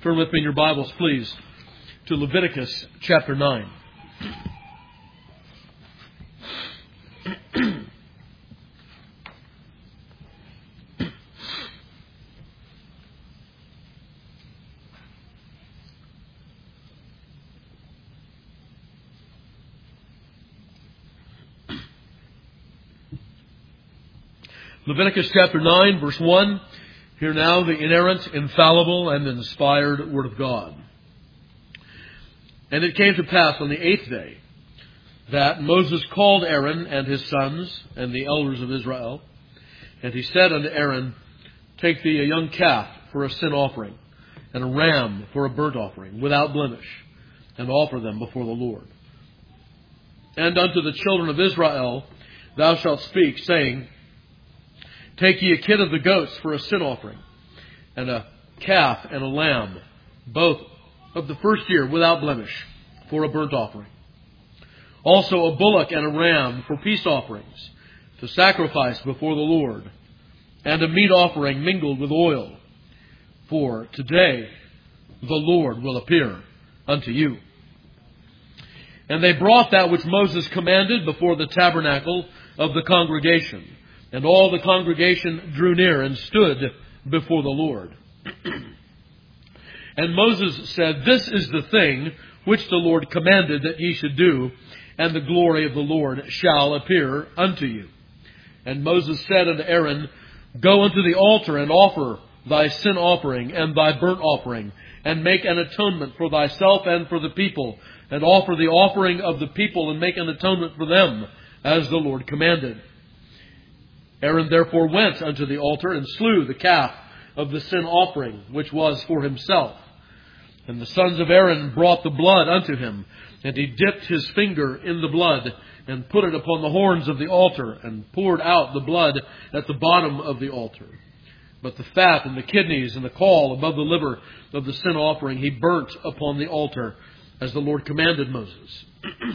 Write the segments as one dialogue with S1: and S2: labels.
S1: Turn with me in your Bibles, please, to Leviticus chapter 9. Leviticus chapter 9, verse 1. Hear now the inerrant, infallible, and inspired Word of God. And it came to pass on the 8th day that Moses called Aaron and his sons and the elders of Israel. And he said unto Aaron, Take thee a young calf for a sin offering, and a ram for a burnt offering, without blemish, and offer them before the Lord. And unto the children of Israel thou shalt speak, saying, Take ye a kid of the goats for a sin offering, and a calf and a lamb, both of the first year without blemish, for a burnt offering. Also a bullock and a ram for peace offerings, to sacrifice before the Lord, and a meat offering mingled with oil. For today the Lord will appear unto you. And they brought that which Moses commanded before the tabernacle of the congregation. And all the congregation drew near and stood before the Lord. And Moses said, This is the thing which the Lord commanded that ye should do, and the glory of the Lord shall appear unto you. And Moses said unto Aaron, Go unto the altar and offer thy sin offering and thy burnt offering, and make an atonement for thyself and for the people, and offer the offering of the people and make an atonement for them, as the Lord commanded. Aaron therefore went unto the altar and slew the calf of the sin offering, which was for himself. And the sons of Aaron brought the blood unto him, and he dipped his finger in the blood, and put it upon the horns of the altar, and poured out the blood at the bottom of the altar. But the fat and the kidneys and the caul above the liver of the sin offering he burnt upon the altar, as the Lord commanded Moses.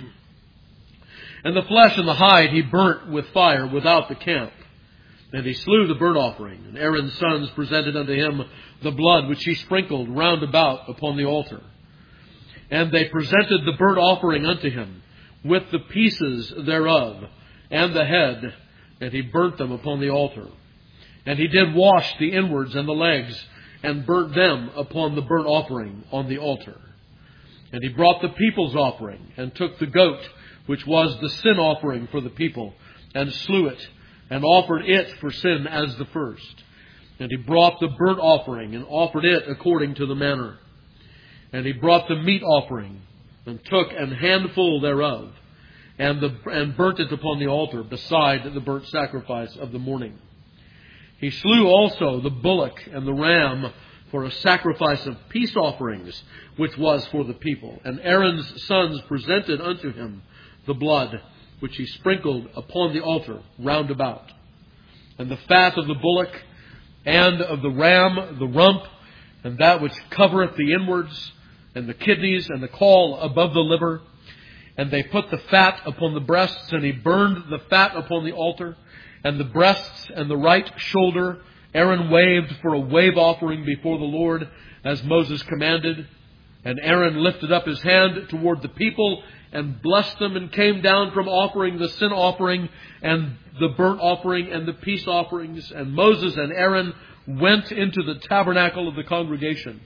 S1: And the flesh and the hide he burnt with fire without the camp. And he slew the burnt offering, and Aaron's sons presented unto him the blood which he sprinkled round about upon the altar. And they presented the burnt offering unto him, with the pieces thereof, and the head, and he burnt them upon the altar. And he did wash the inwards and the legs, and burnt them upon the burnt offering on the altar. And he brought the people's offering, and took the goat, which was the sin offering for the people, and slew it, and offered it for sin as the first. And he brought the burnt offering, and offered it according to the manner. And he brought the meat offering, and took an handful thereof, and burnt it upon the altar, beside the burnt sacrifice of the morning. He slew also the bullock and the ram for a sacrifice of peace offerings, which was for the people. And Aaron's sons presented unto him the blood, which he sprinkled upon the altar round about. And the fat of the bullock and of the ram, the rump, and that which covereth the inwards, and the kidneys and the caul above the liver. And they put the fat upon the breasts, and he burned the fat upon the altar. And the breasts and the right shoulder Aaron waved for a wave offering before the Lord, as Moses commanded. And Aaron lifted up his hand toward the people, and blessed them, and came down from offering the sin offering, and the burnt offering, and the peace offerings. And Moses and Aaron went into the tabernacle of the congregation,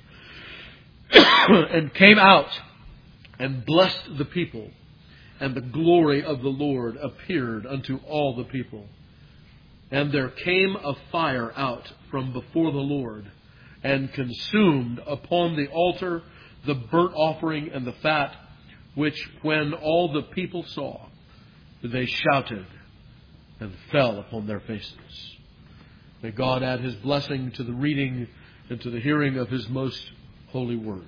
S1: and came out, and blessed the people. And the glory of the Lord appeared unto all the people. And there came a fire out from before the Lord, and consumed upon the altar the burnt offering and the fat, which when all the people saw, they shouted and fell upon their faces. May God add His blessing to the reading and to the hearing of His most holy word.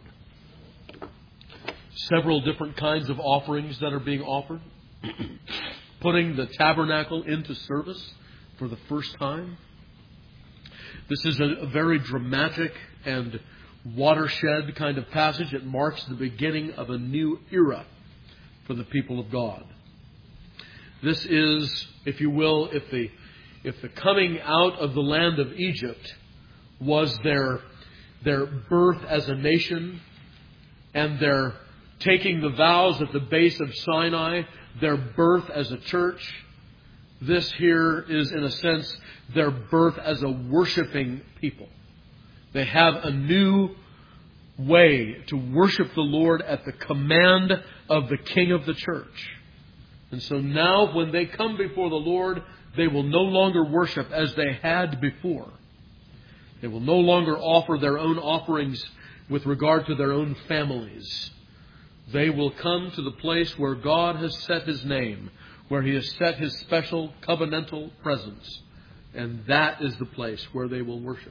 S1: Several different kinds of offerings that are being offered. Putting the tabernacle into service for the first time. This is a very dramatic and watershed kind of passage. It marks the beginning of a new era for the people of God. This is, if you will, if the coming out of the land of Egypt was their their birth as a nation, and their taking the vows at the base of Sinai, their birth as a church. This here is, in a sense, their birth as a worshiping people. They have a new way to worship the Lord at the command of the King of the church. And so now when they come before the Lord, they will no longer worship as they had before. They will no longer offer their own offerings with regard to their own families. They will come to the place where God has set His name, where He has set His special covenantal presence. And that is the place where they will worship.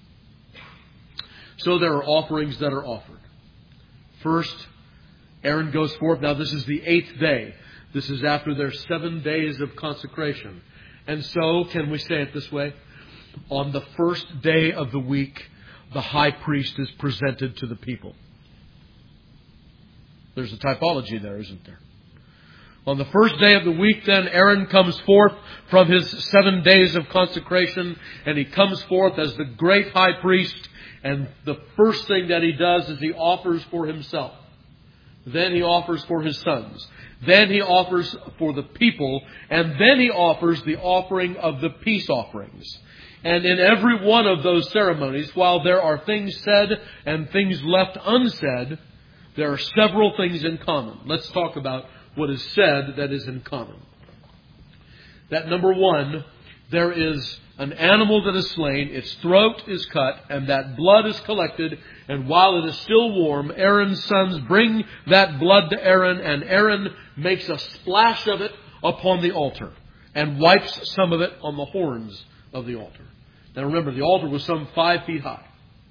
S1: So there are offerings that are offered. First, Aaron goes forth. Now this is the 8th day. This is after their 7 days of consecration. And so, can we say it this way? On the first day of the week, the high priest is presented to the people. There's a typology there, isn't there? On the first day of the week, then, Aaron comes forth from his 7 days of consecration, and he comes forth as the great high priest, and the first thing that he does is he offers for himself. Then he offers for his sons. Then he offers for the people, and then he offers the offering of the peace offerings. And in every one of those ceremonies, while there are things said and things left unsaid, there are several things in common. Let's talk about what is said that is in common. That number one, there is an animal that is slain, its throat is cut, and that blood is collected. And while it is still warm, Aaron's sons bring that blood to Aaron, and Aaron makes a splash of it upon the altar and wipes some of it on the horns of the altar. Now remember, the altar was some 5 feet high.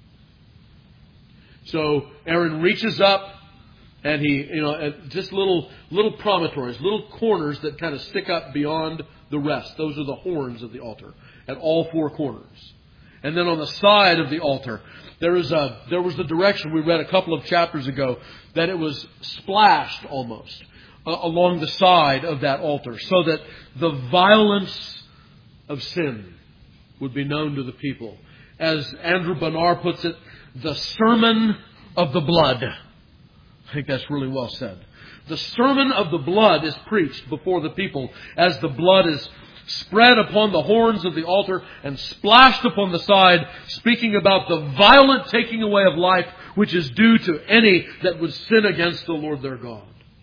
S1: So Aaron reaches up, and he, just little promontories, little corners that kind of stick up beyond the rest. Those are the horns of the altar at all 4 corners. And then on the side of the altar, there was the direction we read a couple of chapters ago that it was splashed almost along the side of that altar, so that the violence of sin would be known to the people. As Andrew Bonar puts it, the sermon of the blood. I think that's really well said. The sermon of the blood is preached before the people as the blood is spread upon the horns of the altar and splashed upon the side, speaking about the violent taking away of life which is due to any that would sin against the Lord their God.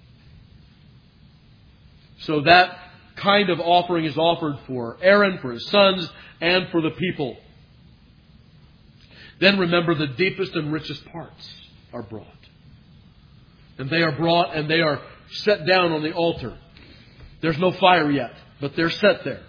S1: So that kind of offering is offered for Aaron, for his sons, and for the people. Then remember, the deepest and richest parts are brought. And they are brought and they are set down on the altar. There's no fire yet, but they're set there.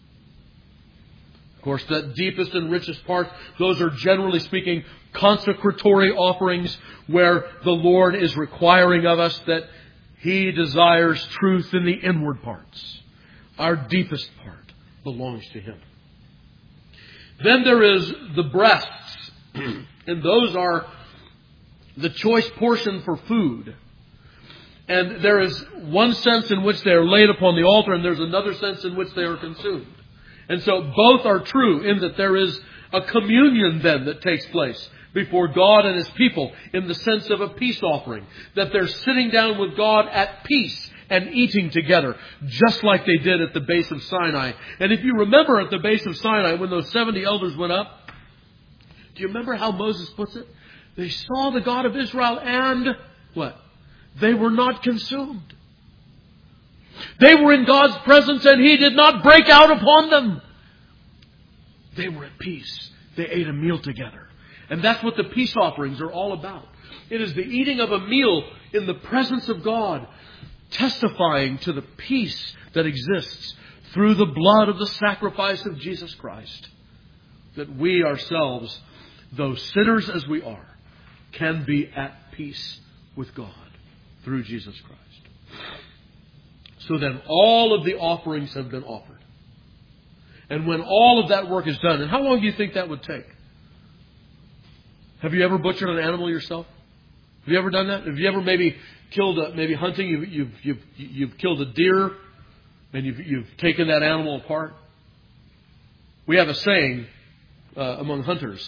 S1: Of course, the deepest and richest part, those are generally speaking consecratory offerings where the Lord is requiring of us that He desires truth in the inward parts. Our deepest part belongs to Him. Then there is the breasts, and those are the choice portion for food. And there is one sense in which they are laid upon the altar, and there's another sense in which they are consumed. And so both are true in that there is a communion then that takes place before God and His people in the sense of a peace offering. That they're sitting down with God at peace and eating together, just like they did at the base of Sinai. And if you remember at the base of Sinai, when those 70 elders went up, do you remember how Moses puts it? They saw the God of Israel and what? They were not consumed. They were in God's presence and He did not break out upon them. They were at peace. They ate a meal together. And that's what the peace offerings are all about. It is the eating of a meal in the presence of God, testifying to the peace that exists through the blood of the sacrifice of Jesus Christ. That we ourselves, though sinners as we are, can be at peace with God through Jesus Christ. So then all of the offerings have been offered. And when all of that work is done, and how long do you think that would take? Have you ever butchered an animal yourself? Have you ever done that? Have you ever maybe killed maybe hunting, you've killed a deer and you've taken that animal apart? We have a saying among hunters,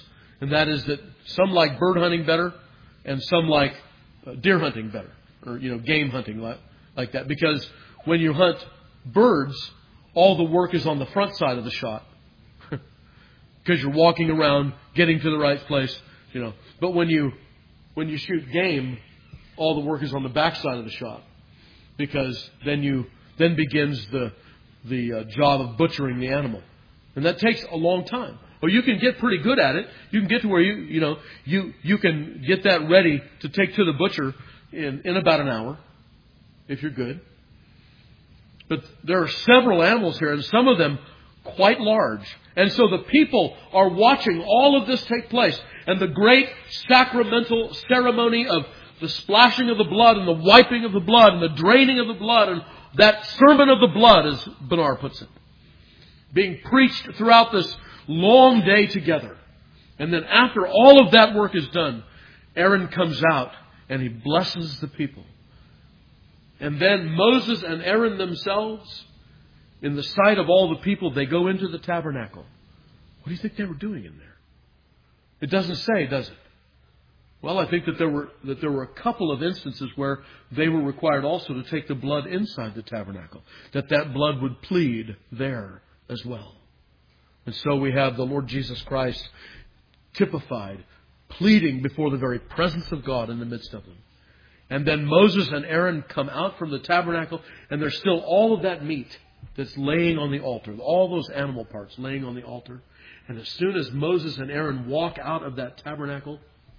S1: And that is that some like bird hunting better and some like deer hunting better. Or, game hunting like that. Because when you hunt birds, all the work is on the front side of the shot. Because you're walking around, getting to the right place, But when you shoot game, all the work is on the back side of the shot. Because then begins the job of butchering the animal. And that takes a long time. Or you can get pretty good at it. You can get to where you can get that ready to take to the butcher in about an hour, if you're good. But there are several animals here, and some of them quite large. And so the people are watching all of this take place. And the great sacramental ceremony of the splashing of the blood and the wiping of the blood and the draining of the blood and that sermon of the blood, as Bonar puts it, being preached throughout this long day together. And then after all of that work is done, Aaron comes out and he blesses the people. And then Moses and Aaron themselves, in the sight of all the people, they go into the tabernacle. What do you think they were doing in there? It doesn't say, does it? Well, I think that there were a couple of instances where they were required also to take the blood inside the tabernacle, that blood would plead there as well. And so we have the Lord Jesus Christ typified, pleading before the very presence of God in the midst of them. And then Moses and Aaron come out from the tabernacle, and there's still all of that meat that's laying on the altar, all those animal parts laying on the altar. And as soon as Moses and Aaron walk out of that tabernacle,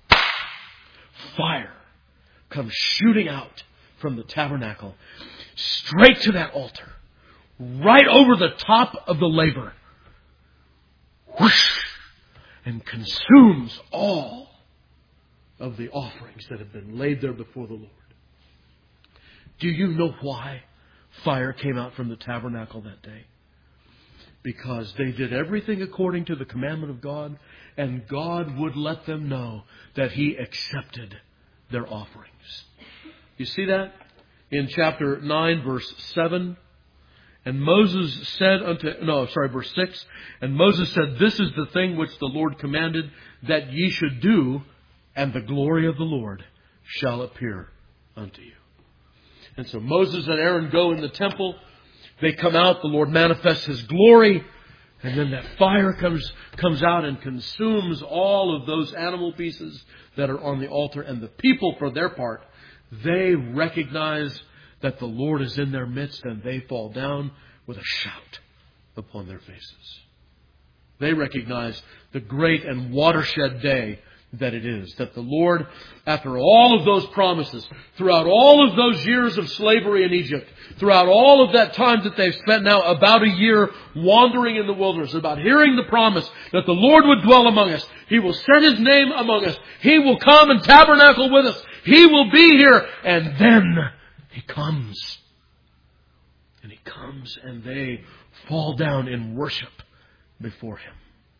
S1: fire comes shooting out from the tabernacle straight to that altar, right over the top of the laver, whoosh, and consumes all of the offerings that have been laid there before the Lord. Do you know why fire came out from the tabernacle that day? Because they did everything according to the commandment of God, and God would let them know that He accepted their offerings. You see that? In chapter 9, verse 7. And Moses said verse 6. And Moses said, "This is the thing which the Lord commanded that ye should do, and the glory of the Lord shall appear unto you." And so Moses and Aaron go in the temple. They come out. The Lord manifests His glory. And then that fire comes out and consumes all of those animal pieces that are on the altar. And the people, for their part, they recognize that the Lord is in their midst, and they fall down with a shout upon their faces. They recognize the great and watershed day that it is. That the Lord, after all of those promises, throughout all of those years of slavery in Egypt, throughout all of that time that they've spent now about a year wandering in the wilderness, about hearing the promise that the Lord would dwell among us. He will set His name among us. He will come and tabernacle with us. He will be here. And then He comes. And He comes and they fall down in worship before Him.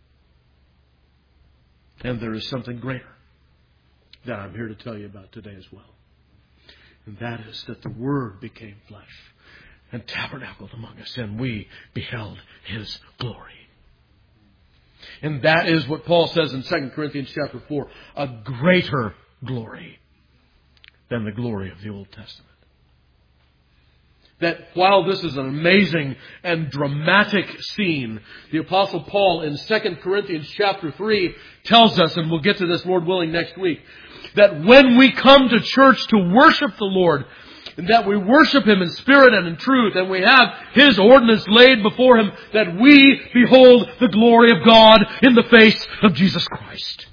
S1: And there is something greater that I'm here to tell you about today as well. And that is that the Word became flesh and tabernacled among us, and we beheld His glory. And that is what Paul says in 2 Corinthians chapter 4, a greater glory than the glory of the Old Testament. That while this is an amazing and dramatic scene, the Apostle Paul in 2 Corinthians chapter 3 tells us, and we'll get to this, Lord willing, next week, that when we come to church to worship the Lord, and that we worship Him in spirit and in truth, and we have His ordinance laid before Him, that we behold the glory of God in the face of Jesus Christ.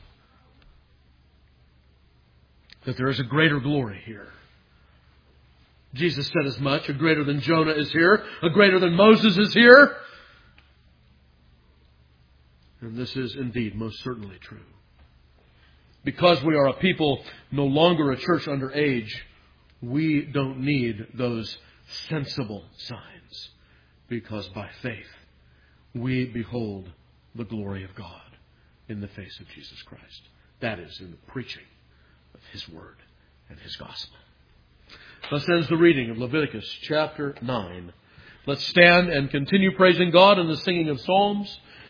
S1: That there is a greater glory here. Jesus said as much. A greater than Jonah is here. A greater than Moses is here. And this is indeed most certainly true. Because we are a people no longer a church under age, we don't need those sensible signs. Because by faith, we behold the glory of God in the face of Jesus Christ. That is in the preaching of His Word and His gospel. Thus ends the reading of Leviticus chapter 9. Let's stand and continue praising God in the singing of psalms.